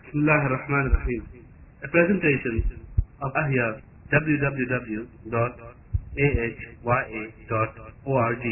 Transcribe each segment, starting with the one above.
Bismillahirrahmanirrahim. A presentation of Ahya, www.ahya.org.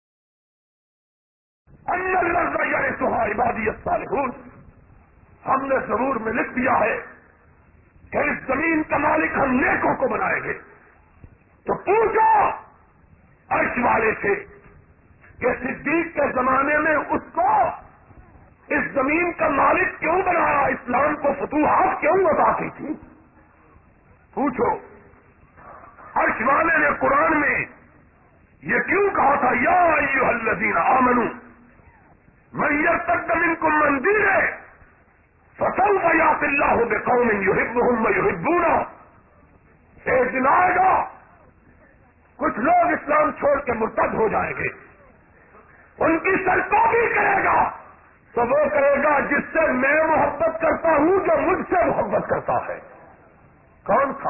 ہم نے ضرور میں لکھ دیا ہے کہ اس زمین کا مالک ہم نیکوں کو بنائیں گے. تو پوچھو عرش والے سے کہ صدیق کے زمانے میں اس کو اس زمین کا مالک کیوں بنایا, اسلام کو فتوحات کیوں عطا کی تھی؟ پوچھو. عرش والے نے قرآن میں یہ کیوں کہا تھا یا ایھا الذین آمنوا من یرتد منکم عن دینہ فسوف یأتی اللہ بقوم یحبهم ویحبونہ. ایک دن آئے گا کچھ لوگ اسلام چھوڑ کے مرتد ہو جائیں گے, ان کی سرکوبی کرے گا تو وہ کرے گا جس سے میں محبت کرتا ہوں, جو مجھ سے محبت کرتا ہے. کون تھا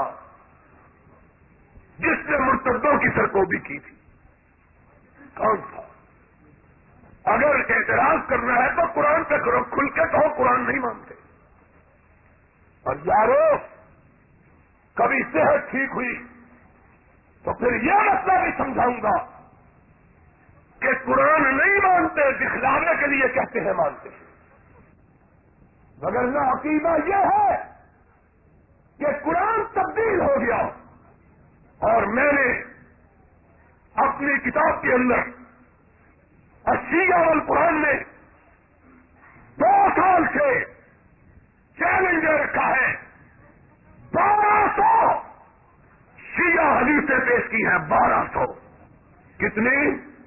جس نے مرتدوں کی سرکوبی کی تھی؟ کون تھا؟ اگر اعتراض کرنا ہے تو قرآن پہ کرو, کھل کے کہو قرآن نہیں مانتے. اور یارو کبھی صحت ٹھیک ہوئی تو پھر یہ مسئلہ بھی سمجھاؤں گا کہ قرآن نہیں مانتے, دکھلانے کے لیے کہتے ہیں مانتے ہیں. مگر نہ عقیدہ یہ ہے کہ قرآن تبدیل ہو گیا. اور میں نے اپنی کتاب کے اندر الشیعہ والقرآن میں 2 سال سے چیلنج دے رکھا ہے. 1200 شیعہ حدیثیں پیش کی ہیں. 1200 کتنی؟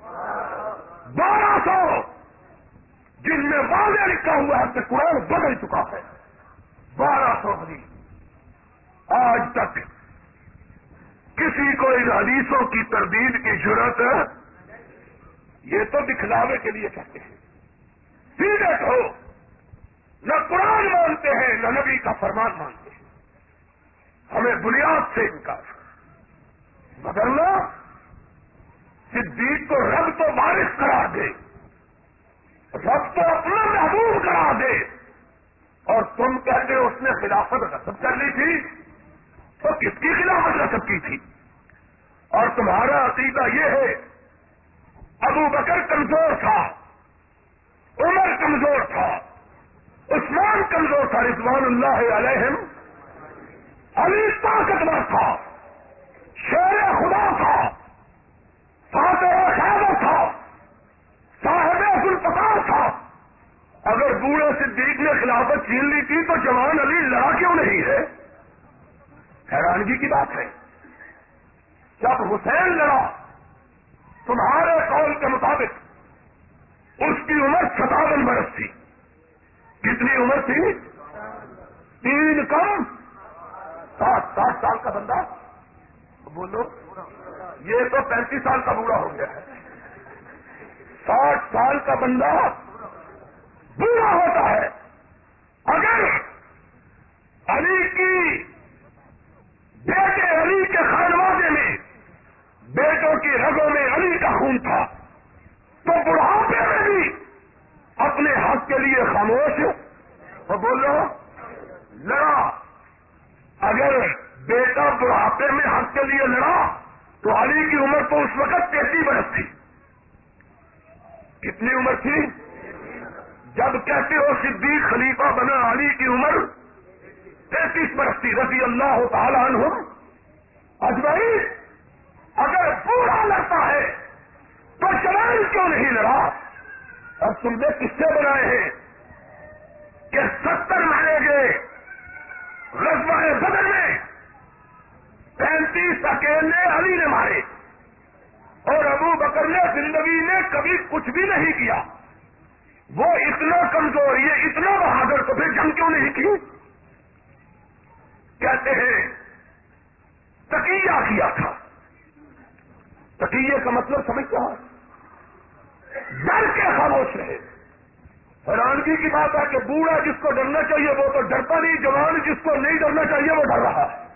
1200 جن میں واضح لکھا ہوا ہے کہ قرآن بدل چکا ہے. 1200 حدیث. آج تک کسی کو ان حدیثوں کی تردید کی جرأت, یہ تو دکھلاوے کے لیے کہتے ہیں. سیدھے کہو نہ قرآن مانتے ہیں نہ نبی کا فرمان مانتے ہیں. ہمیں بنیاد سے انکار. مگر نہ صدیق کو رب تو وارث قرار دے, رب تو اپنا محبوب قرار دے, اور تم کہتے ہو اس نے خلافت غصب کر لی تھی. تو کس کی خلافت غصب کی تھی؟ اور تمہارا عقیدہ یہ ہے ابو بکر کمزور تھا, عمر کمزور تھا, عثمان کمزور تھا, رضوان اللہ علیہم, علی طاقتور تھا, شیر خدا تھا, فاتح خیبر تھا, صاحب ذوالفقار تھا. اگر بوڑھے صدیق نے خلافت چھین لی تھی تو جوان علی لڑا کیوں نہیں ہے؟ حیرانگی کی بات ہے. جب حسین لڑا تمہارے قول کے مطابق اس کی عمر 57 برس تھی. کتنی عمر تھی؟ 3 کم 60 سال کا بندہ. بولو یہ تو 35 سال کا بوڑھا ہو گیا ہے. 60 سال کا بندہ بوڑھا ہوتا ہے. اگر علی کی بیٹے علی کے خانوادے میں بیٹوں کی رگوں میں علی کا خون تھا تو بڑھاپے میں بھی اپنے حق کے لیے خاموش وہ بولو لڑا. اگر بیٹا بڑھاپے میں حق کے لیے لڑا تو علی کی عمر تو اس وقت 33 برس تھی. کتنی عمر تھی؟ جب کہتے ہو صدیق خلیفہ بنا علی کی عمر 33 برس تھی رضی اللہ تعالی عنہم اجمعین. اگر بوڑھا لڑتا ہے تو جوان کیوں نہیں لڑا؟ اور تم نے کس سے بنائے ہیں کہ 70 مارے گئے غزوہ بدر میں, 35 اکیلے علی نے مارے, اور ابو بکر نے زندگی میں کبھی کچھ بھی نہیں کیا. وہ اتنا کمزور, یہ اتنا بہادر, تو پھر جنگ کیوں نہیں کی؟ کہتے ہیں تقیہ کیا تھا. تقیہ کا مطلب سمجھتا ہے ڈر کے خاموش رہے. حیرانگی کی بات ہے کہ بوڑھا جس کو ڈرنا چاہیے وہ تو ڈرتا نہیں, جوان جس کو نہیں ڈرنا چاہیے وہ ڈر رہا ہے.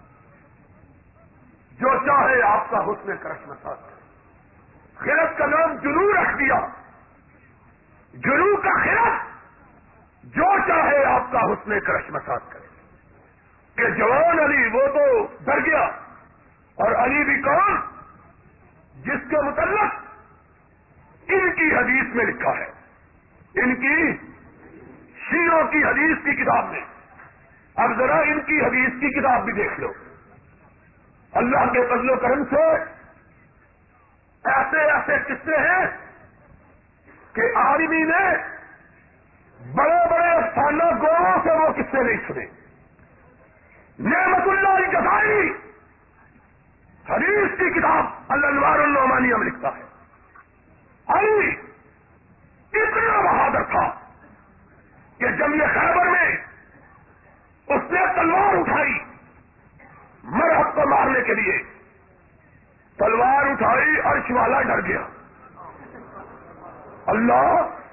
جو چاہے آپ کا حسن کرش مساج. خرد کا نام جنو رکھ دیا. جنو کا خرد جو چاہے آپ کا حسن کرش مساج کرے کہ جوان علی وہ تو ڈر گیا، اور علی بھی کون؟ جس کے متعلق ان کی حدیث میں لکھا ہے، ان کی شیعوں کی حدیث کی کتاب میں۔ اب ذرا ان کی حدیث کی کتاب بھی دیکھ لو۔ اللہ کے فضل و کرم سے ایسے ایسے قصے ہیں کہ آدمی نے بڑے بڑے افسانہ گوروں سے وہ قصے نہیں سنے۔ نعمت اللہ الجزائی حدیث کی کتاب الانوار النعمانیہ میں لکھتا ہے، علی اتنا بہادر تھا کہ جنگ خیبر میں اس نے تلوار اٹھائی مرحب کو مارنے کے لیے، تلوار اٹھائی عرش والا ڈر گیا۔ اللہ،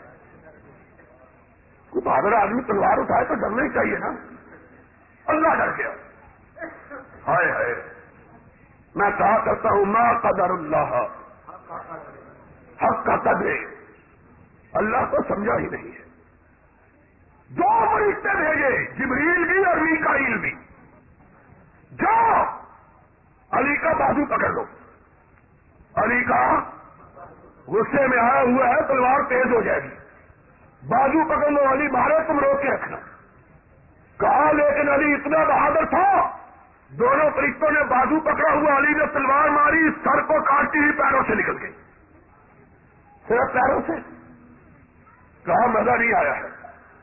کوئی بہادر آدمی تلوار اٹھائے تو ڈرنا ہی چاہیے نا۔ اللہ ڈر گیا۔ ہائے ہائے، میں کہا کرتا ہوں ما قدر اللہ حق کا قدر، اللہ کو سمجھا ہی نہیں ہے۔ دو فرشتے بھیجے، جبریل بھی اور میکائیل بھی، جاؤ علی کا بازو پکڑ لو۔ علی کا غصے میں آیا ہوا ہے، تلوار تیز ہو جائے گی، بازو پکڑ لو، علی مارے تم روک کے رکھنا۔ کہا لیکن علی اتنا بہادر تھا، دونوں فرشتوں نے بازو پکڑا ہوا، علی نے تلوار ماری، سر کو کاٹتی ہوئی پیروں سے نکل گئی، صرف پیروں سے۔ کہا مزہ نہیں آیا ہے۔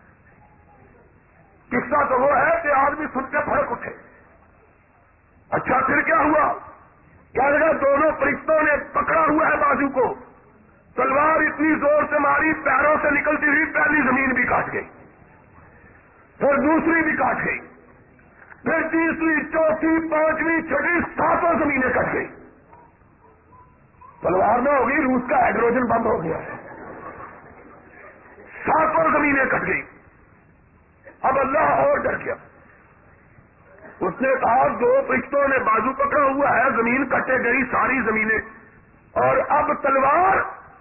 قصہ تو وہ ہے کہ آدمی سن کے بھڑک اٹھے۔ اچھا پھر کیا ہوا؟ کیا لگا دونوں فرشتوں نے پکڑا ہوا ہے بازو کو، تلوار اتنی زور سے ماری، پیروں سے نکلتی ہوئی پہلی زمین بھی کاٹ گئی، پھر دوسری بھی کاٹ گئی، پھر تیسری، چوتھی، پانچویں، چھٹی، ساتوں زمینیں کٹ گئی۔ تلوار میں ہوگی روس کا ہائیڈروجن بم ہو گیا ہے، ساتوں زمینیں کٹ گئی۔ اب اللہ اور ڈر گیا، اس نے کہا دو فرشتوں نے بازو پکڑا ہوا ہے، زمین کٹے گئی ساری زمینیں، اور اب تلوار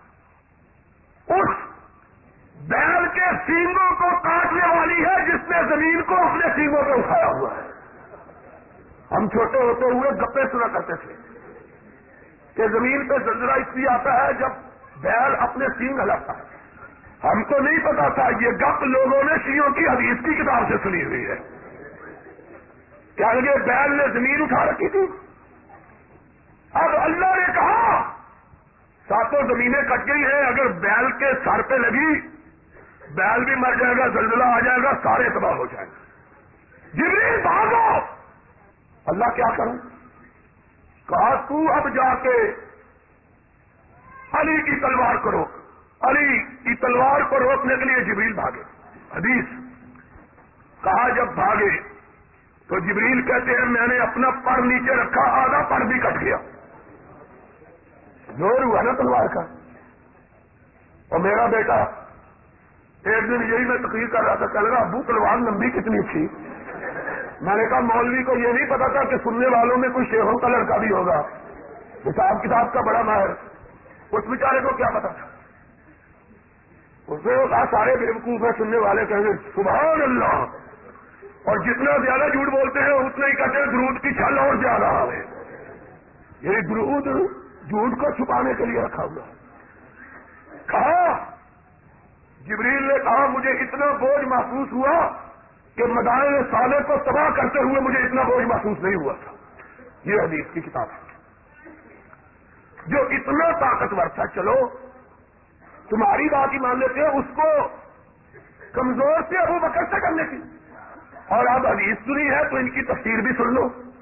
اس بیل کے سینگوں کو کاٹنے والی ہے جس نے زمین کو اپنے سینگوں پہ اٹھایا ہوا ہے۔ ہم چھوٹے ہوتے ہوئے گپے سنا کرتے تھے کہ زمین پہ زلزلہ اس لیے آتا ہے جب بیل اپنے سینگ ہلاتا ہے۔ ہم کو نہیں پتا تھا، یہ گپ لوگوں نے شیعوں کی حدیث کی کتاب سے سنی ہوئی ہے۔ کیا یہ بیل نے زمین اٹھا رکھی تھی؟ اب اللہ نے کہا ساتوں زمینیں کٹ گئی ہیں، اگر بیل کے سر پہ لگی بیل بھی مر جائے گا، زلزلہ آ جائے گا، سارے تباہ ہو جائیں گے۔ جبریل بھاگو۔ اللہ کیا کروں؟ کہا تو اب جا کے علی کی تلوار کو روک۔ علی کی تلوار کو روکنے کے لیے جبریل بھاگے۔ حدیث کہا جب بھاگے تو جبریل کہتے ہیں میں نے اپنا پر نیچے رکھا، آدھا پر بھی کٹ گیا، زور ہوا نا تلوار کا۔ اور میرا بیٹا ایک دن یہی میں تقریر کر رہا تھا، کہہ رہا ابو تلوار لمبی کتنی تھی؟ میں نے کہا مولوی کو یہ نہیں پتا تھا کہ سننے والوں میں کوئی شیخوں کا لڑکا بھی ہوگا، حساب کتاب کا بڑا ماہر، اس بیچارے کو کیا پتا تھا؟ اس نے کہا سارے بیوقوف ہیں سننے والے، کہیں گے سبحان اللہ، اور جتنا زیادہ جھوٹ بولتے ہیں اتنا ہی کہتے ہیں درود کی چھل اور زیادہ ہے۔ یہ درود جھوٹ کو چھپانے کے لیے رکھا ہوا ہے۔ کہا جبریل نے کہا مجھے اتنا بوجھ محسوس ہوا کہ مدائن صالح کو تباہ کرتے ہوئے مجھے اتنا بوجھ محسوس نہیں ہوا تھا۔ یہ حدیث کی کتاب ہے جو اتنا طاقتور تھا۔ چلو تمہاری بات ہی مان لیتے ہیں، اس کو کمزور سے ابو بکر سے کرنے کی، اور اب حدیث سنی ہے تو ان کی تفسیر بھی سن لو۔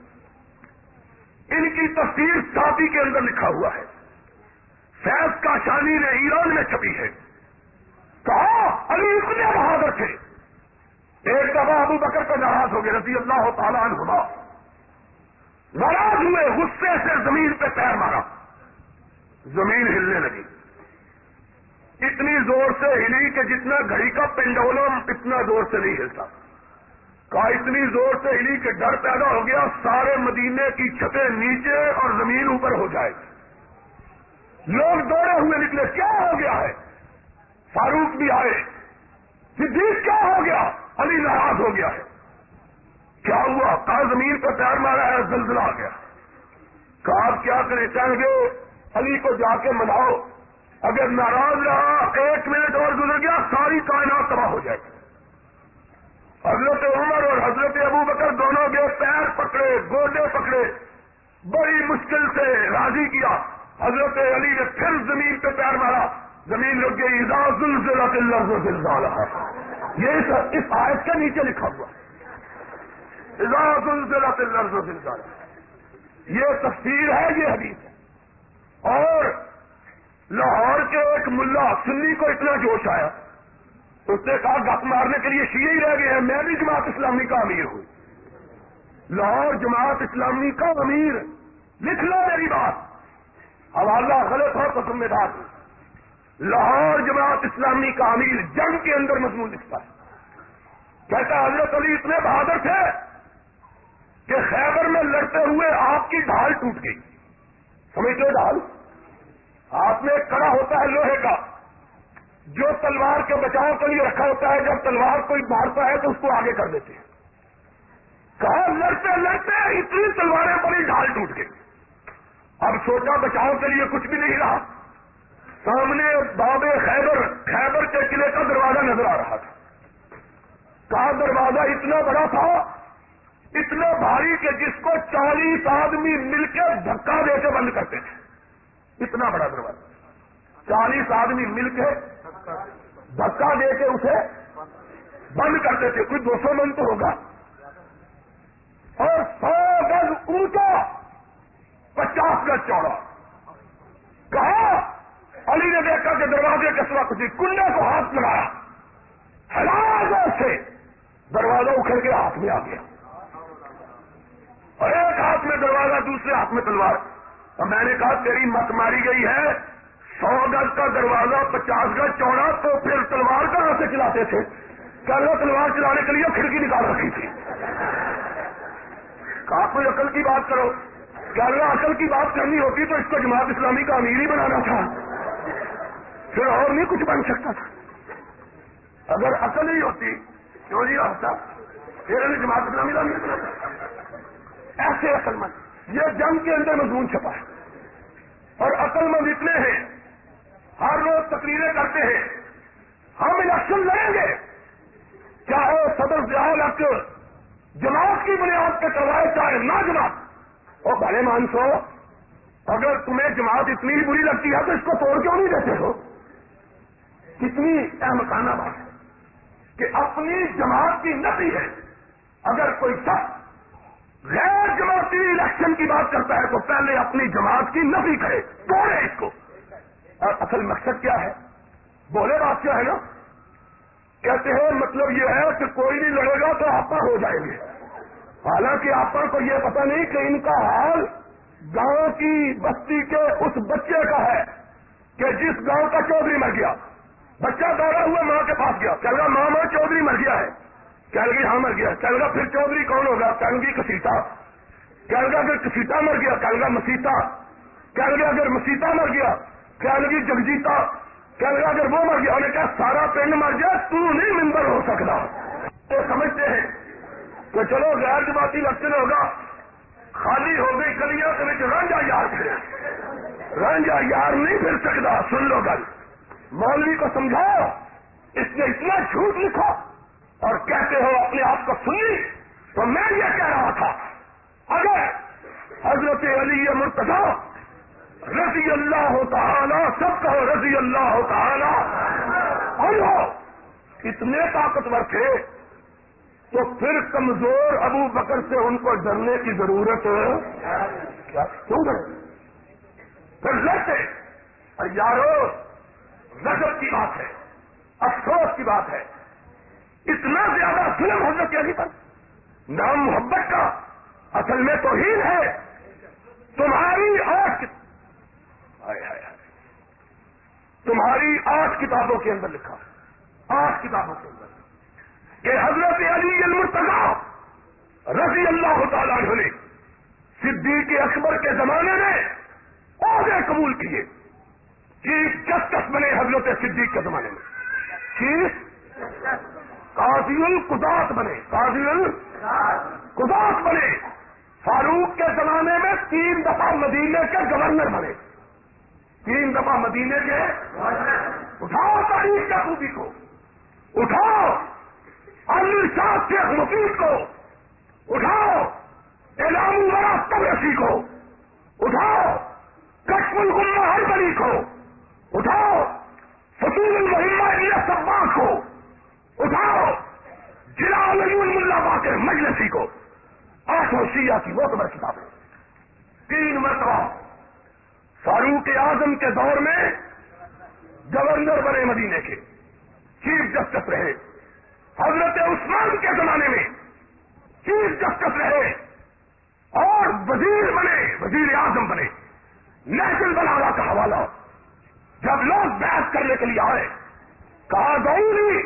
ان کی تفسیر ساتھی کے اندر لکھا ہوا ہے، فیض کاشانی نے ایران میں چھپی ہے۔ کہا علی اتنے بہادر تھے، ایک دفعہ ابو بکر کو ناراض ہو گئے رضی اللہ تعالیٰ عنہما، ناراض ہوئے، غصے سے زمین پہ پیر مارا، زمین ہلنے لگی، اتنی زور سے ہلی کہ جتنا گھڑی کا پینڈولم اتنا زور سے نہیں ہلتا۔ کہا اتنی زور سے ہلی کہ ڈر پیدا ہو گیا سارے مدینے کی چھتیں نیچے اور زمین اوپر ہو جائے گی۔ لوگ دوڑے ہوئے نکلے، کیا ہو گیا ہے؟ فاروق بھی آئے، صدیق کیا ہو گیا؟ علی ناراض ہو گیا ہے. کیا ہوا؟ کہا زمین پر پیر مارا ہے, زلزلہ آ گیا. کہا آپ کیا کریں؟ کہیں گے علی کو جا کے مناؤ, اگر ناراض رہا 1 منٹ اور گزر گیا ساری کائنات تباہ ہو جائے گی. حضرت عمر اور حضرت ابو بکر دونوں کے پیر پکڑے, گوڈے پکڑے, بڑی مشکل سے راضی کیا. حضرت علی نے پھر زمین پہ پیر مارا, زمین رک گئی. اذا زلزلت الارض زلزالها, یہ اس آیت کے نیچے لکھا ہوا اذا زلزلت الارض زلزالها. یہ تفسیر ہے, یہ حدیث ہے. اور لاہور کے ایک ملا سنی کو اتنا جوش آیا, اس نے کہا گپ مارنے کے لیے شیعہ ہی رہ گئے ہیں, میں بھی جماعت اسلامی کا امیر ہوں. لاہور جماعت اسلامی کا امیر, لکھ لو میری بات, حوالہ غلط ہو تو ذمہ دار ہوں. لاہور جماعت اسلامی کا امیر جنگ کے اندر مضمون لکھتا ہے, کہتا حضرت علی اتنے بہادر تھے کہ خیبر میں لڑتے ہوئے آپ کی ڈھال ٹوٹ گئی. سمجھتے ڈھال ہاتھ میں ایک کڑا ہوتا ہے لوہے کا, جو تلوار کے بچاؤ کے لیے رکھا ہوتا ہے, جب تلوار کوئی مارتا ہے تو اس کو آگے کر دیتے ہیں. کہا لڑتے لڑتے اتنی تلواریں پڑی, ڈھال ٹوٹ گئی. اب سوچا بچاؤ کے لیے کچھ بھی نہیں رہا. سامنے باب خیبر کے قلعے کا دروازہ نظر آ رہا تھا. کہا دروازہ اتنا بڑا تھا, اتنا بھاری کہ جس کو 40 آدمی مل کے دھکا دے کے بند کرتے تھے. اتنا بڑا دروازہ, 40 آدمی مل کے دھکا دے کے اسے بند کرتے تھے. کوئی 200 من تو ہوگا, اور 100 گز اونچا, 50 گز چوڑا. کہا علی نے دیکھا کہ دروازے کے سوا کچھ کنڈے کو ہاتھ لگایا, ہلاکوں سے دروازہ اکھڑ کے ہاتھ میں آ گیا, اور ایک ہاتھ میں دروازہ, دوسرے ہاتھ میں تلوار. اور میں نے کہا تیری مت ماری گئی ہے, 100 گز کا دروازہ 50 گز چوڑا, تو پھر تلوار کہاں سے چلاتے تھے؟ کیا وہ تلوار چلانے کے لیے کھڑکی نکال رکھی تھی؟ کہا کوئی عقل کی بات کرو. کیا اللہ عقل کی بات کرنی ہوتی تو اس کو جماعت اسلامی کا امیر ہی بنانا تھا, پھر اور نہیں کچھ بن سکتا تھا. اگر عقل ہی ہوتی کیوں نہیں ہوتا, پھر جماعت اسلامی کا امیر بناتا. ایسے عقل مند, یہ جنگ کے اندر مضمون چھپا ہے. اور عقل مند اتنے ہیں, ہر روز تقریریں کرتے ہیں ہم الیکشن لڑیں گے, چاہے صدر ضیاء الحق جماعت کی بنیاد پہ کروائے چاہے نہ جماعت. اور بھلے مانسو, اگر تمہیں جماعت اتنی ہی بری لگتی ہے تو اس کو توڑ کیوں نہیں دیتے ہو؟ کتنی احمقانہ بات ہے کہ اپنی جماعت کی نفی ہے. اگر کوئی شخص غیر جماعتی الیکشن کی بات کرتا ہے تو پہلے اپنی جماعت کی نفی کرے, توڑے اس کو. اور اصل مقصد کیا ہے؟ بولے بات کیا ہے نا, کہتے ہیں مطلب یہ ہے کہ کوئی نہیں لڑے گا تو آپا ہو جائیں گے. حالانکہ آپا کو یہ پتہ نہیں کہ ان کا حال گاؤں کی بستی کے اس بچے کا ہے کہ جس گاؤں کا چودھری مر گیا, بچہ دوڑا ہوا ماں کے پاس گیا, کہہ رہا ماں چودھری مر گیا ہے. کہہ لگی ہاں مر گیا. کہہ لگا پھر چودھری کون ہوگا؟ کہہ لگی کسیتا. کہہ لگا اگر کسیتا مر گیا, کہہ لگا مسیتا. کہہ لگا اگر مسیتا مر گیا, کہہ لگی جگجیتا. کہہ لگا اگر وہ مر گیا, انہوں نے کہا سارا پنڈ مر گیا, تو نہیں ممبر ہو سکتا. تو سمجھتے ہیں کہ چلو غیر جماعتی الیکشن ہوگا, خالی ہو گئی گلیاں کے بچ رانجھا یار پھرے. رانجھا یار نہیں پھر سکتا. سن لو گل, مولوی کو سمجھاؤ, اس نے اتنا جھوٹ لکھا اور کہتے ہو اپنے آپ کو سنی. تو میں یہ کہہ رہا تھا اگر حضرت علی مرتضی رضی اللہ تعالی, سب کہو رضی اللہ تعالی عنہ, اتنے طاقتور تھے تو پھر کمزور ابو بکر سے ان کو ڈرنے کی ضرورت کیا کیوں ڈرے؟ پھر لڑتے. اور یارو غضب کی بات ہے, افسوس کی بات ہے, اتنا زیادہ ظلم حضرت علی پر, نام محبت کا اصل میں توہین ہے. تمہاری 8 کتابوں کے اندر لکھا, 8 کتابوں کے اندر کہ حضرت علی المرتضی رضی اللہ تعالیٰ عنہ نے صدیق اکبر کے زمانے میں عہدے قبول کیے. چیف جسٹس بنے حضرت صدیق کے زمانے میں, چیف قاضی القضات بنے، قاضی القضات بنے۔ فاروق کے زمانے میں 3 دفعہ مدینے کے گورنر بنے، 3 دفعہ مدینے کے۔ اٹھاؤ تاریخ کا خوبی کو، اٹھاؤ الارشاد شیخ مفید کو، اٹھاؤ اعلام الورا تبرسی کو، اٹھاؤ کشف الغمہ ہربلی کو، اٹھاؤ فصول المہمہ ابن صباح کو، اٹھاؤ جلال ملا باقر مجلسی کو، 8 شیعہ کی معتبر کتابیں۔ 3 مرتبہ فاروق اعظم کے دور میں گورنر بنے مدینے کے، چیف جسٹس رہے۔ حضرت عثمان کے زمانے میں چیف جسٹس رہے اور وزیر بنے، وزیر اعظم بنے۔ نہج البلاغہ کا حوالہ، جب لوگ بحث کرنے کے لیے آئے، کہا دعونی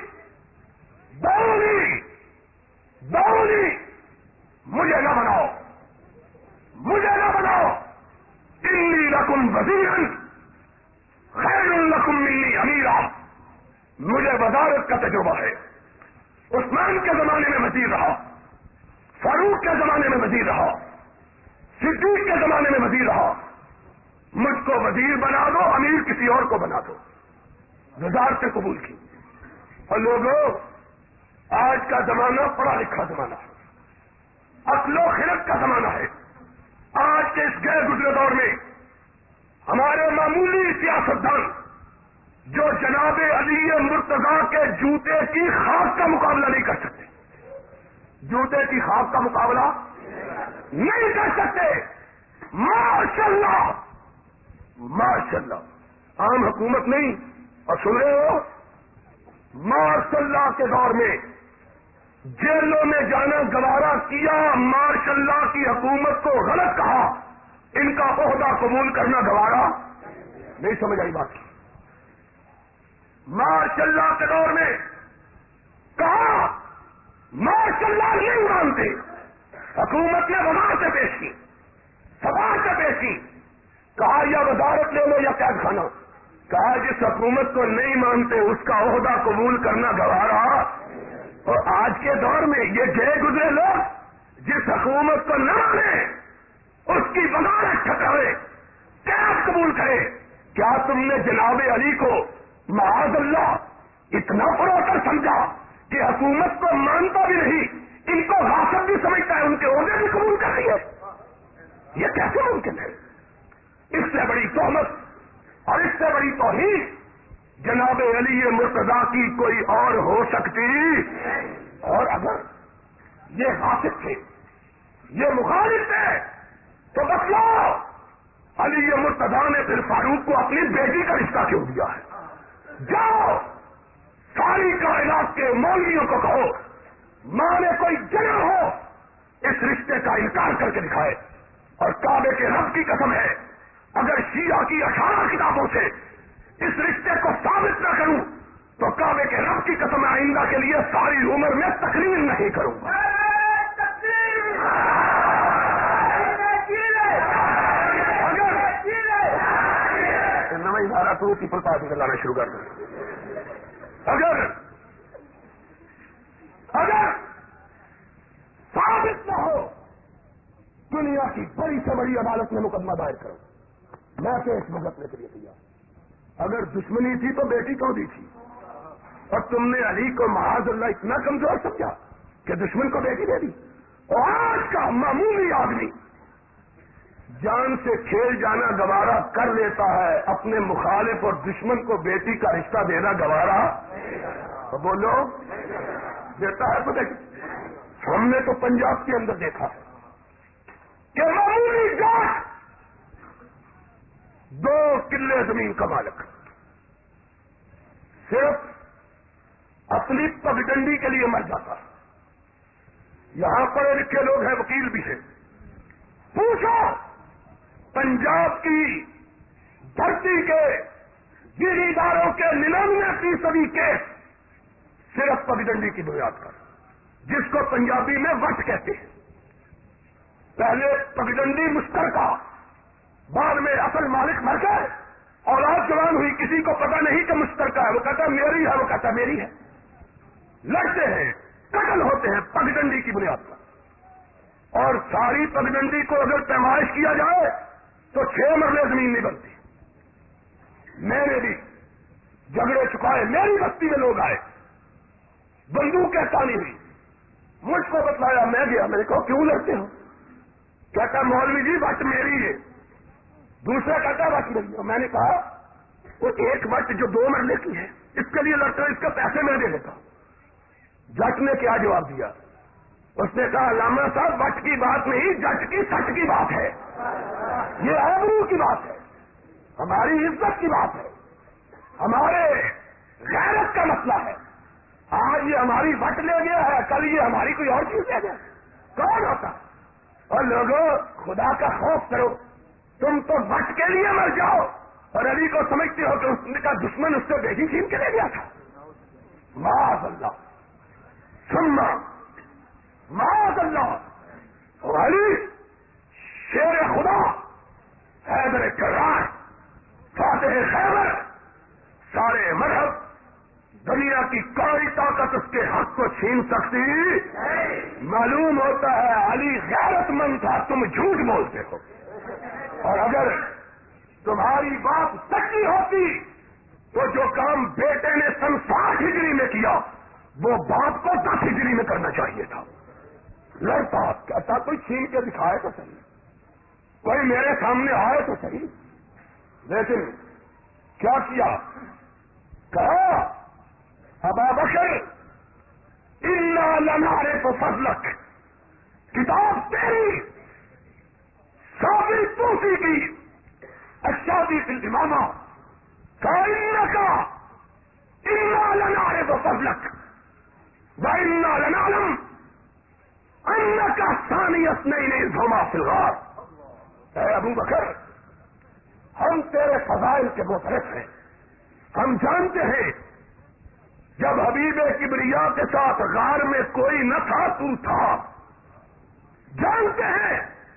دعونی دعونی، مجھے نہ بناؤ، مجھے نہ بناؤ، انی لکم وزیرا خیر لکم منی امیرا، مجھے وزارت کا تجربہ ہے۔ عثمان کے زمانے میں وزیر رہا، فاروق کے زمانے میں وزیر رہا، صدیق کے زمانے میں وزیر رہا، مجھ کو وزیر بنا دو، امیر کسی اور کو بنا دو۔ وزارتیں قبول کی۔ اور لوگوں، آج کا زمانہ پڑھا لکھا زمانہ ہے، عقل و خرد کا زمانہ ہے۔ آج کے اس غیر گزرے دور میں ہمارے معمولی سیاستدان جو جناب علی مرتضیٰ کے جوتے کی خاک کا مقابلہ نہیں کر سکتے، جوتے کی خاک کا مقابلہ نہیں کر سکتے، ماشاءاللہ ماشاءاللہ، عام حکومت نہیں، اور سن رہے ہو، ماشاءاللہ کے دور میں جیلوں میں جانا گوارا کیا، ماشاءاللہ کی حکومت کو غلط کہا، ان کا عہدہ قبول کرنا گوارا نہیں۔ سمجھ آئی بات کی؟ ماشاءاللہ کے دور میں کہا ماشاءاللہ نہیں مانتے، حکومت نے وزارتیں پیش کی، سفارتیں پیش کی، کہا یا وزارت لے لو یا قید خانہ، کہا جس حکومت کو نہیں مانتے اس کا عہدہ قبول کرنا گوارا۔ اور آج کے دور میں یہ گئے گزرے لوگ جس حکومت کو نہ مانے اس کی وزارت ٹھکرائے، قید قبول کرے۔ کیا تم نے جناب علی کو معاذ اللہ اتنا فروخت سمجھا کہ حکومت کو مانتا بھی نہیں، ان کو غاصب بھی سمجھتا ہے، ان کے عہدے بھی قبول کر رہی ہے؟ یہ کیسے ممکن ہے؟ اس سے بڑی تہمت اور اس سے بڑی توہین جناب علی مرتضیٰ کی کوئی اور ہو سکتی؟ اور اگر یہ غاصب تھے، یہ مخالف تھے، تو بتلاؤ علی مرتضیٰ نے پھر فاروق کو اپنی بیٹی کا رشتہ کیوں دیا ہے؟ جاؤ ساری کائنات کے مولویوں کو کہو، ماں نے کوئی جنا ہو اس رشتے کا انکار کر کے دکھائے۔ اور کعبے کے رب کی قسم ہے، اگر شیعہ کی 18 کتابوں سے اس رشتے کو ثابت نہ کروں تو کعبے کے رب کی قسم آئندہ کے لیے ساری عمر میں تقریر نہیں کروں گا۔ ادارہ تو پیپل پارٹی کا لانا شروع کر دیں۔ اگر ثابت نہ ہو، دنیا کی بڑی سے بڑی عدالت میں مقدمہ دائر کرو، میں کیس بھگتنے کے لیے تیار۔ اگر دشمنی تھی تو بیٹی کو دی تھی، اور تم نے علی کو معاذ اللہ اتنا کمزور سمجھا کہ دشمن کو بیٹی دے دی۔ اور آج کا معمولی آدمی جان سے کھیل جانا گوارا کر لیتا ہے، اپنے مخالف اور دشمن کو بیٹی کا رشتہ دینا گوارا تو بولو دیتا ہے؟ تو دیکھ، ہم نے تو پنجاب کے اندر دیکھا کہ معمولی جات 2 کلے زمین کا مالک صرف اپنی پگڈنڈی کے لیے مر جاتا۔ یہاں پڑھے لکھے لوگ ہیں، وکیل بھی ہیں، پوچھو پنجاب کی دھرتی کے گیریداروں کے 99% کیس صرف پگڈنڈی کی بنیاد پر، جس کو پنجابی میں وٹ کہتے ہیں۔ پہلے پگڈنڈی مشترکہ، بعد میں اصل مالک مر گئے، اولاد جوان ہوئی، کسی کو پتہ نہیں کہ مشترکہ ہے، وہ کہتا میری ہے، وہ کہتا میری ہے۔ لڑتے ہیں، قتل ہوتے ہیں پگڈنڈی کی بنیاد پر، اور ساری پگڈنڈی کو اگر پیمائش کیا جائے تو 6 مرلے زمین نہیں بنتی۔ میں نے بھی جھگڑے چکائے، میری بستی میں لوگ آئے، بندوقیں تانی ہوئی، مجھ کو بتلایا، میں گیا، میں نے کہا کیوں لڑتے ہو؟ کہتا مولوی جی وٹ میری ہے، دوسرا کہتا وٹ میری ہے۔ میں نے کہا وہ ایک وٹ جو 2 مرلے کی ہے اس کے لیے لڑتا ہوں، اس کے پیسے میں دے دیتا ہوں۔ جٹ نے کیا جواب دیا؟ اس نے کہا علامہ صاحب وٹ کی بات نہیں، جٹ کی سٹ کی بات ہے، یہ آبرو کی بات ہے، ہماری عزت کی بات ہے، ہمارے غیرت کا مسئلہ ہے۔ آج یہ ہماری وٹ لے گیا ہے، کل یہ ہماری کوئی اور چیز لے گیا، کون ہوتا؟ اور لوگوں خدا کا خوف کرو، تم تو وٹ کے لیے مر جاؤ، اور علی کو سمجھتے ہو کہ اس کا دشمن اس سے بیٹی چھین کے لے گیا تھا۔ معاذ اللہ، ثم معاذ اللہ۔ اور علی شیر خدا، حیدر کرار، فاتح خیبر، سارے مذہب، دنیا کی کوئی طاقت اس کے حق کو چھین سکتی؟ معلوم ہوتا ہے علی غیرت مند تھا، تم جھوٹ بولتے ہو۔ اور اگر تمہاری بات سچی ہوتی تو جو کام بیٹے نے 7 ہجری میں کیا وہ باپ کو 10 ہجری میں کرنا چاہیے تھا۔ لڑتا کہتا کوئی چھین کے دکھائے تو صحیح، کوئی میرے سامنے آئے تو صحیح، لیکن کیا کیا؟ کہا ابا بکر انا لنعرف فضلک، کتاب تیری، صابر توسی کی، الشادی فی الامامہ، کائنک انا لنعرف فضلک وانا لنعلم انک ثانی اثنین اذ ہما فی الغار۔ اے ابو بکر، ہم تیرے فضائل کے معترف ہیں، ہم جانتے ہیں جب حبیب کبریا کے ساتھ غار میں کوئی نہ تھا تو تھا، جانتے ہیں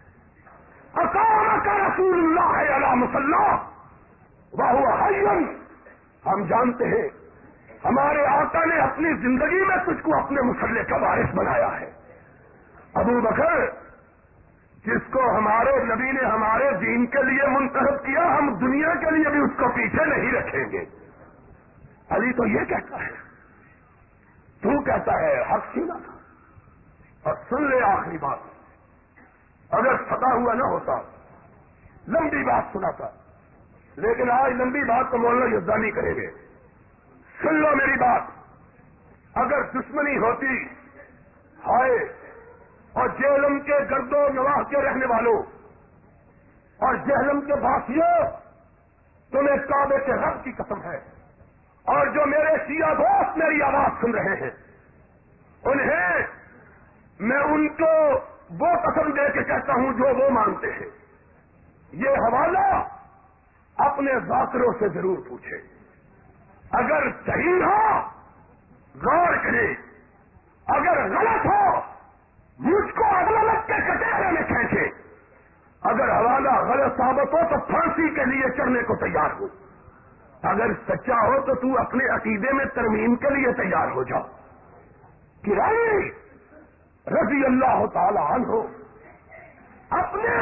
اقامک رسول اللہ علی مصلی وہو حی، ہم جانتے ہیں ہمارے آقا نے اپنی زندگی میں تجھ کو اپنے مصلی کا وارث بنایا ہے۔ ابو بکر، جس کو ہمارے نبی نے ہمارے دین کے لیے منتخب کیا، ہم دنیا کے لیے بھی اس کو پیچھے نہیں رکھیں گے۔ علی تو یہ کہتا ہے، تو کہتا ہے حق چھینا تھا۔ اور سن لے آخری بات، اگر پتا ہوا نہ ہوتا لمبی بات سناتا، لیکن آج لمبی بات تو مولانا یزدانی کریں گے۔ سن لو میری بات، اگر دشمنی ہوتی، ہائے، اور جہلم کے گرد و نواح کے رہنے والوں اور جہلم کے باسیوں، تمہیں کعبے کے رب کی قسم ہے، اور جو میرے شیعہ دوست میری آواز سن رہے ہیں انہیں میں ان کو وہ قسم دے کے کہتا ہوں جو وہ مانتے ہیں۔ یہ حوالہ اپنے ذاکروں سے ضرور پوچھے، اگر صحیح ہو غور کرے، اگر غلط ہو مجھ کو عدالت کے کٹہرے میں کھینچے، اگر حوالہ غلط ثابت ہو تو پھانسی کے لیے چڑھنے کو تیار ہو، اگر سچا ہو تو تو اپنے عقیدے میں ترمیم کے لیے تیار ہو جاؤ۔ کرائی رضی اللہ تعالی عنہ اپنے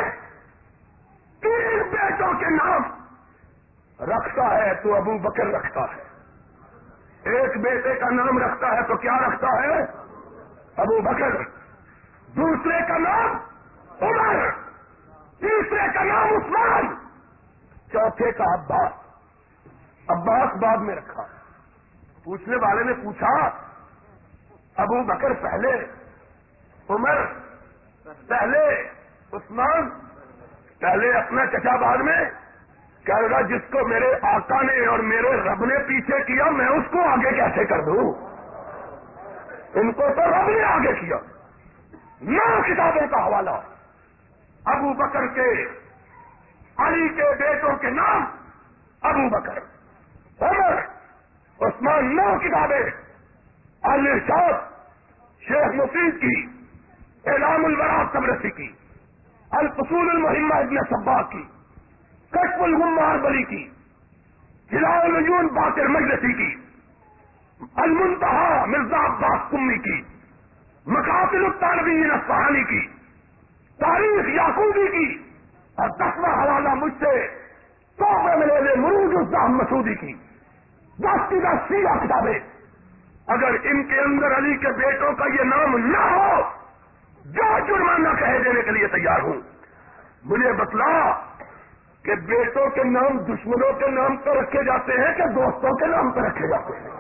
3 بیٹوں کے نام رکھتا ہے تو ابو بکر رکھتا ہے، ایک بیٹے کا نام رکھتا ہے تو کیا رکھتا ہے؟ ابو بکر، دوسرے کا نام عمر، تیسرے کا نام عثمان، چوتھے کا عباس۔ عباس بعد میں رکھا۔ پوچھنے والے نے پوچھا ابو بکر پہلے، عمر پہلے، عثمان پہلے، اپنا چچا بعد میں؟ کہہ رہا جس کو میرے آقا نے اور میرے رب نے پیچھے کیا میں اس کو آگے کیسے کر دوں؟ ان کو تو رب نے آگے کیا۔ 9 کتابوں کا حوالہ، ابو بکر کے، علی کے بیٹوں کے نام، ابو بکر، عمر، عثمان، 9 کتابیں، الارشاد شیخ مفید کی، اعلام الورا طبرسی کی، الفصول المہمہ ابن صباغ کی، کشف الغمہ اربلی کی، ہلال العیون باقر مجلسی کی، المنتہا مرزا عباس قمی کی، مقاتل الطالبین اصفہانی کی، تاریخ یعقوبی کی، اور 10واں حوالہ مجھ سے تحفے میں لے مروج الزام مسعودی کی 10 کی 10 سیرہ کتابیں. اگر ان کے اندر علی کے بیٹوں کا یہ نام نہ ہو، جو جرمانہ کہہ دینے کے لیے تیار ہوں. مجھے بتلا کہ بیٹوں کے نام دشمنوں کے نام پر رکھے جاتے ہیں کہ دوستوں کے نام پر رکھے جاتے ہیں؟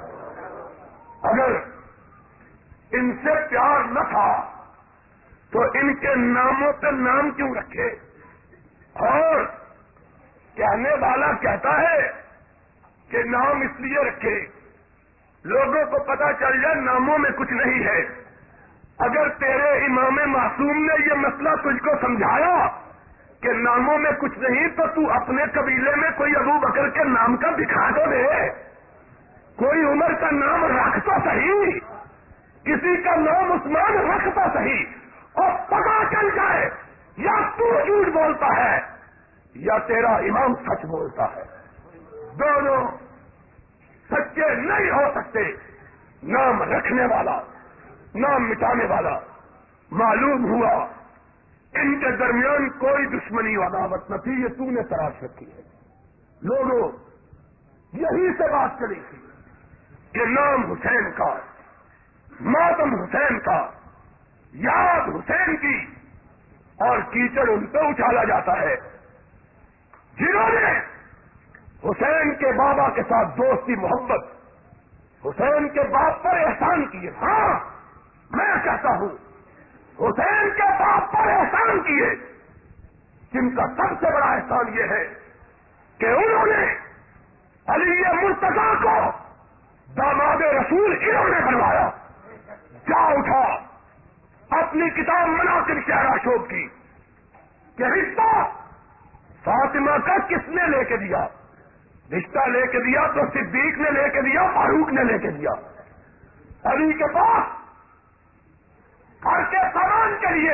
اگر ان سے پیار نہ تھا تو ان کے ناموں پہ نام کیوں رکھے؟ اور کہنے والا کہتا ہے کہ نام اس لیے رکھے لوگوں کو پتا چل جائے ناموں میں کچھ نہیں ہے. اگر تیرے امام معصوم نے یہ مسئلہ تجھ کو سمجھایا کہ ناموں میں کچھ نہیں تو تو اپنے قبیلے میں کوئی ابو بکر کے نام کا دکھا تو دے، کوئی عمر کا نام رکھ تو صحیح، کسی کا نام عثمان رکھ تو صحیح، اور پتا چل جائے یا تو جھوٹ بولتا ہے یا تیرا امام سچ بولتا ہے. دونوں سچے نہیں ہو سکتے. نام رکھنے والا، نام مٹانے والا. معلوم ہوا ان کے درمیان کوئی دشمنی و عداوت نہ تھی، یہ تو نے تراش رکھی ہے. لوگوں یہی سے بات چلی تھی کہ نام حسین کا، ماتم حسین کا، یاد حسین کی، اور کیچڑ ان پہ اچھالا جاتا ہے. جنہوں نے حسین کے بابا کے ساتھ دوستی محبت، حسین کے باپ پر احسان کیے. ہاں میں کہتا ہوں حسین کے باپ پر احسان کیے، جن کا سب سے بڑا احسان یہ ہے کہ انہوں نے علی مرتضیٰ کو داماد رسول انہوں نے بنوایا. جا اٹھا اپنی کتاب مناقب شہرا شوب کی کہ رشتہ فاطمہ کا کس نے لے کے دیا؟ رشتہ لے کے دیا تو صدیق نے لے کے دیا، فاروق نے لے کے دیا. علی کے پاس گھر کے سامان کے لیے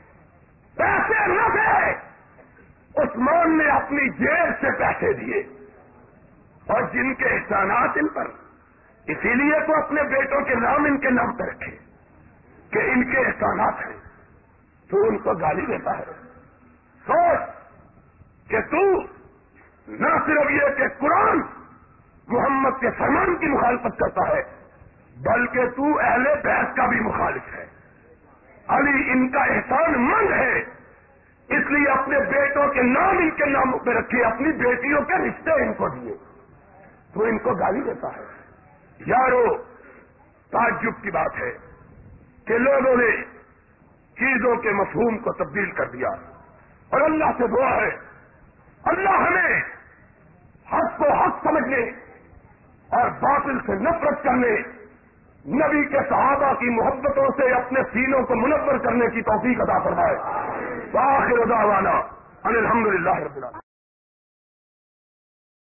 پیسے نہ تھے، عثمان نے اپنی جیب سے پیسے دیے. اور جن کے احسانات ان پر، اسی لیے تو اپنے بیٹوں کے نام ان کے نام پہ رکھے کہ ان کے احسانات ہیں. تو ان کو گالی دیتا ہے. سوچ کہ تو نہ صرف یہ کہ قرآن محمد کے فرمان کی مخالفت کرتا ہے، بلکہ تو اہل بیت کا بھی مخالف ہے. علی ان کا احسان مند ہے، اس لیے اپنے بیٹوں کے نام ان کے ناموں پہ رکھے، اپنی بیٹیوں کے رشتے ان کو دیے. تو ان کو گالی دیتا ہے. یارو تعجب کی بات ہے کہ لوگوں نے چیزوں کے مفہوم کو تبدیل کر دیا. اور اللہ سے دعا ہے اللہ ہمیں حق کو حق سمجھنے اور باطل سے نفرت کرنے، نبی کے صحابہ کی محبتوں سے اپنے سینوں کو منور کرنے کی توفیق عطا فرمائے. وآخر دعوانا ان الحمدللہ رب العالمین.